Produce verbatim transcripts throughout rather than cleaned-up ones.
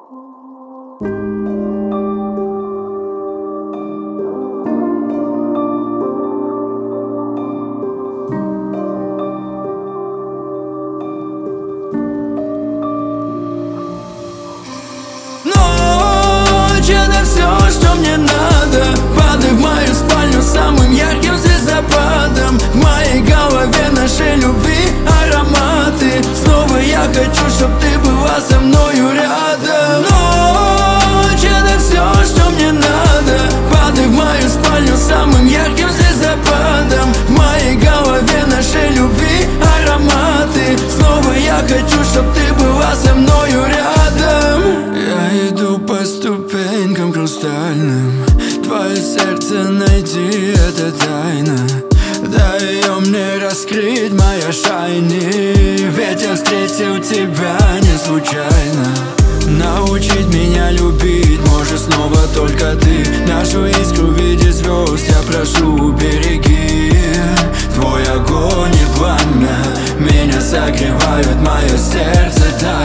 Ночь — это все, что мне надо. Падай в мою спальню самым ярким звездопадом. В моей голове нашей любви ароматы. Снова я хочу, чтоб ты была со мною рядом. Ночь — это все, что мне надо. Падай в мою спальню самым ярким звездопадом. В моей голове нашей любви ароматы. Снова я хочу, чтоб ты была со мною рядом. Я иду по ступенькам хрустальным. Твое сердце найти — это тайна. Дай ее мне раскрыть, моя шайни. Ведь я встретил тебя не случайно. Научить меня любить может снова только ты. Нашу искру в виде звезд я прошу, береги. Твой огонь и пламя меня согревают, мое сердце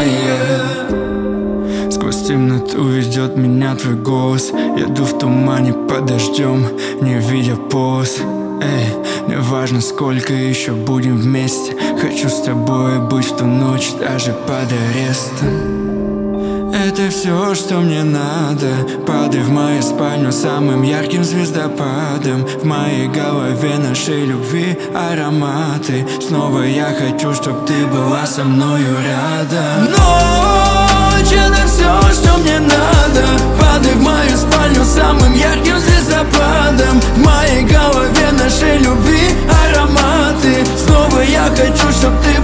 тает. Сквозь темноту ведет меня твой голос. Еду в тумане под дождем, не видя поз. Эй, не важно, сколько еще будем вместе. Хочу с тобой быть в ту ночь, даже под арестом. Это все, что мне надо. Падай в мою спальню самым ярким звездопадом. В моей голове нашей любви ароматы. Снова я хочу, чтоб ты была со мною рядом. Ночь — это все, что мне надо. Падай в мою спальню самым ярким звездопадом. В моей голове нашей любви ароматы. Снова я хочу, чтоб ты